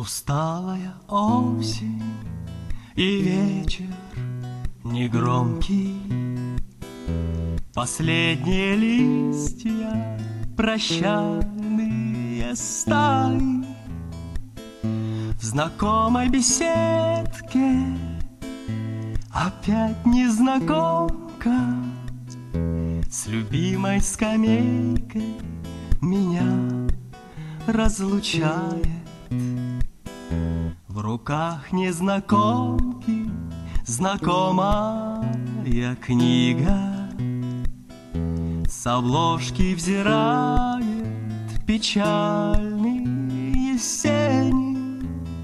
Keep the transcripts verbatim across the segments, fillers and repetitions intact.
Усталая осень и вечер негромкий, последние листья прощальные стаи. В знакомой беседке опять незнакомка с любимой скамейкой меня разлучает. В руках незнакомки знакомая книга, с обложки взирает печальные сени.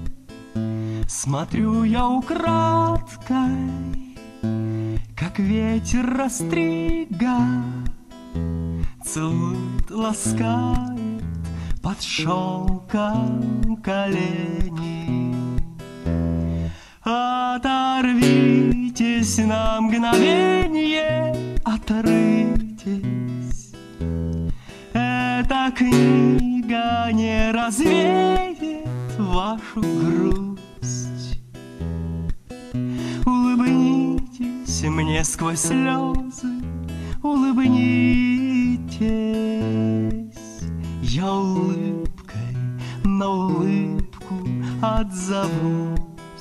Смотрю я украдкой, как ветер растрига целует, ласкает под шелком колени. Оторвитесь на мгновенье, оторвитесь. Эта книга не развеет вашу грусть. Улыбнитесь мне сквозь слезы, улыбнитесь. Я улыбкой на улыбку отзовусь.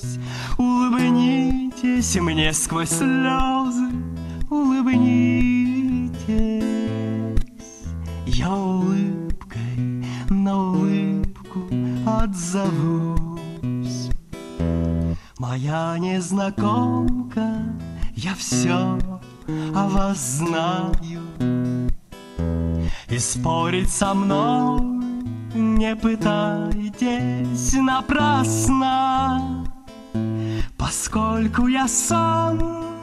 Улыбнитесь мне сквозь слезы, улыбнитесь. Я улыбкой на улыбку отзовусь. Моя незнакомка, я все о вас знаю, и спорить со мной не пытайтесь напрасно, поскольку я сам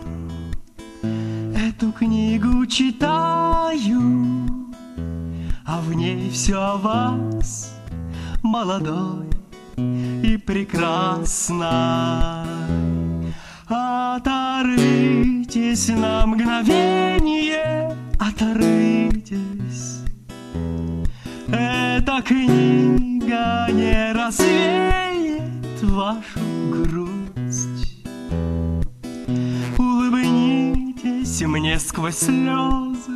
эту книгу читаю, а в ней все о вас, молодой и прекрасной. Оторвитесь на мгновенье, оторвитесь. Эта книга не развеет вашу грусть. Улыбнитесь мне сквозь слезы,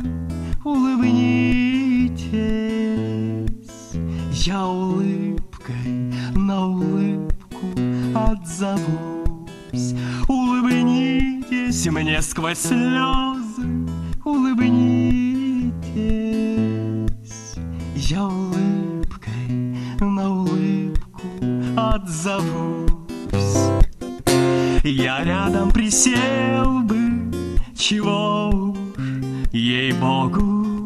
улыбнитесь. Я улыбкой на улыбку отзовусь. Улыбнитесь мне сквозь слезы, улыбнитесь. Я улыбкой на улыбку отзовусь. Я рядом присел бы, чего уж, ей-богу.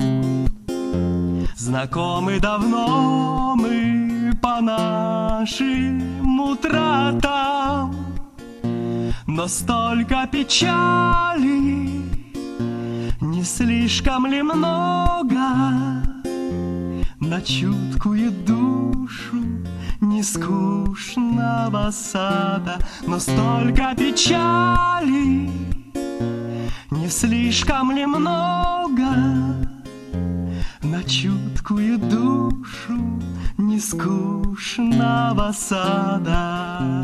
Знакомы давно мы по нашим утратам, но столько печали, не слишком ли много? На чуткую душу не скучного сада, но столько печали, не слишком ли много? На чуткую душу не скучного сада.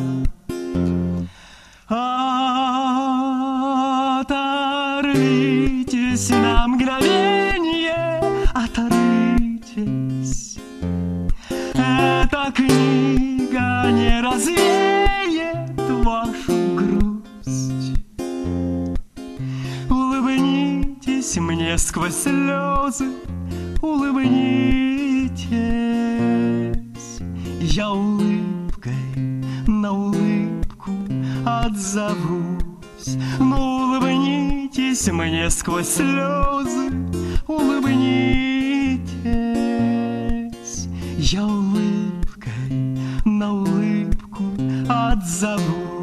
Оторвитесь на мгновенье, оторвитесь. Эта книга не развеет вашу грусть. Улыбнитесь мне сквозь слезы, улыбнитесь. Я улыбкой на улыбку отзовусь. Ну, улыбнитесь мне сквозь слезы, улыбнитесь. Я улыбкой на улыбку отзовусь.